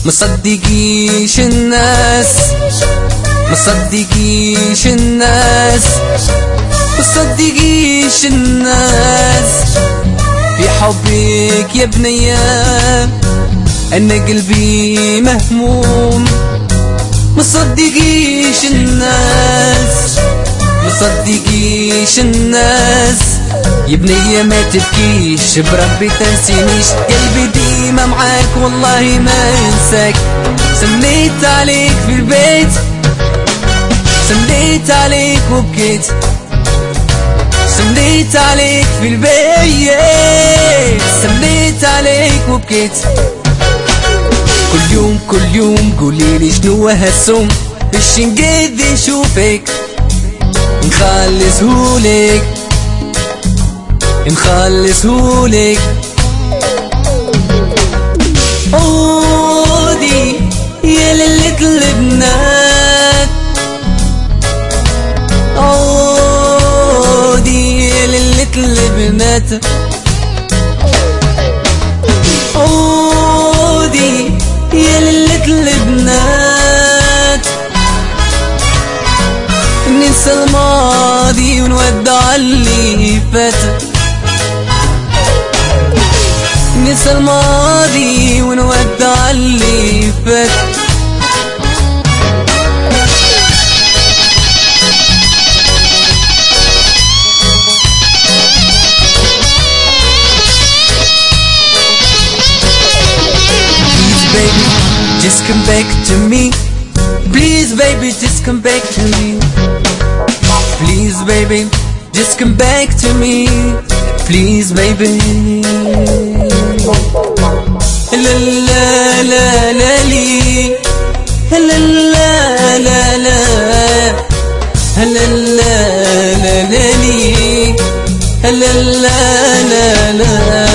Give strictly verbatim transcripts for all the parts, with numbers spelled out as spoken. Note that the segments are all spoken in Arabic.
مصدقيش الناس، مصدقيش الناس، مصدقيش الناس في حبك يا بنية، أنا قلبي مهموم. مصدقيش الناس، مصدقيش الناس يا بنية، ما تبكيش بربي تنسينيش، قلبي ديما معاك والله ما ينساك. سليت عليك في البيت، سليت عليك وبكيت، سليت عليك في البيت، سليت عليك وبكيت. كل يوم كل يوم قوليلي شنو هالسوم، باش نقد نشوفك نخلصهولك نخلصهولك. عودي يا ليلة البنات، عودي يا ليلة البنات، عودي يا ليلة البنات. ننسى الماضي ونودع اللي فات، ننسى الماضي ونودع اللي فات. Baby, just come back to me. Please baby, just come back to me. Please baby, just come back to me. Please baby. La la la la li. La la la la la. La la la la li. La la la la.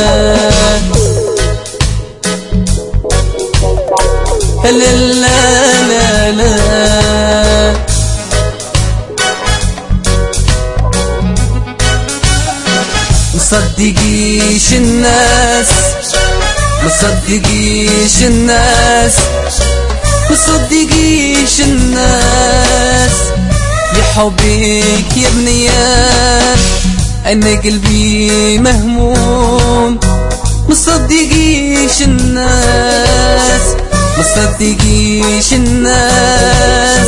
لا لا لا لا. مصدقيش الناس، مصدقيش الناس، مصدقيش الناس بحبك يا بنية، أنا قلبي مهموم. مصدقيش الناس، مصدقيش الناس.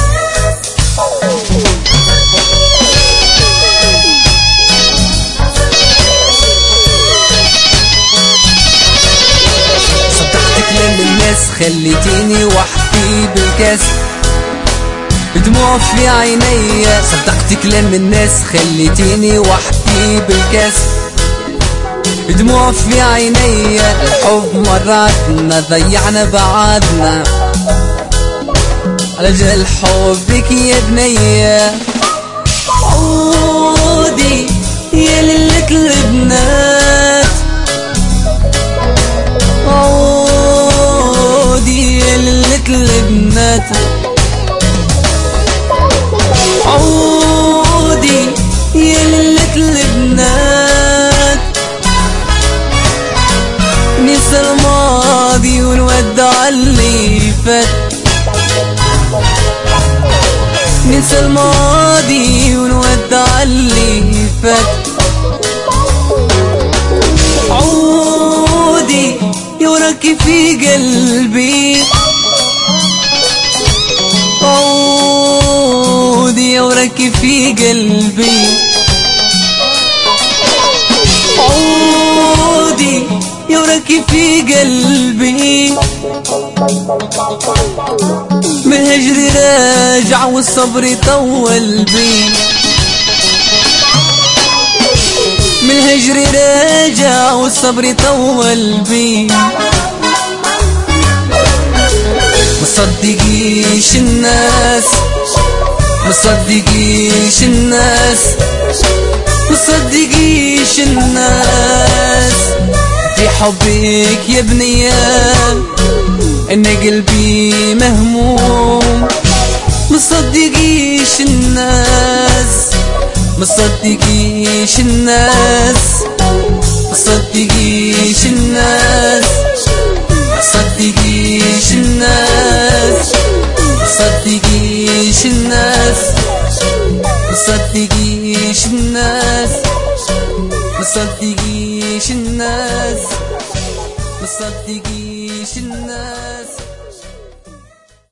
صدقتك لما الناس خليتيني وحدي بالكاس، بدموع في عيني. صدقتك لما الناس خليتيني وحدي بالكاس، بدموع في عيني. الحب مراتنا ضيعنا بعضنا على جهل حبك يا بنية. عودي يا ليلة البنات، عودي يا ليلة البنات، عودي يا ليلة البنات. ننسى الماضي ونودع اللي فات، ننسى الماضي ونودع اللي فات. عودي يا وراكي في قلبي، عودي يا وراكي في قلبي، عودي يا وراكي في قلبي. من هجري راجع والصبر يطول بي، من هجري راجع والصبر يطول بي. مصدقيش الناس، مصدقيش الناس، مصدقيش الناس في حبك يا بنية، أنا قلبي مهموم. مصدقيش الناس، مصدقيش الناس، مصدقيش الناس، مصدقيش الناس. مصدقيش الناس مصدقيش الناس مصدقيش الناس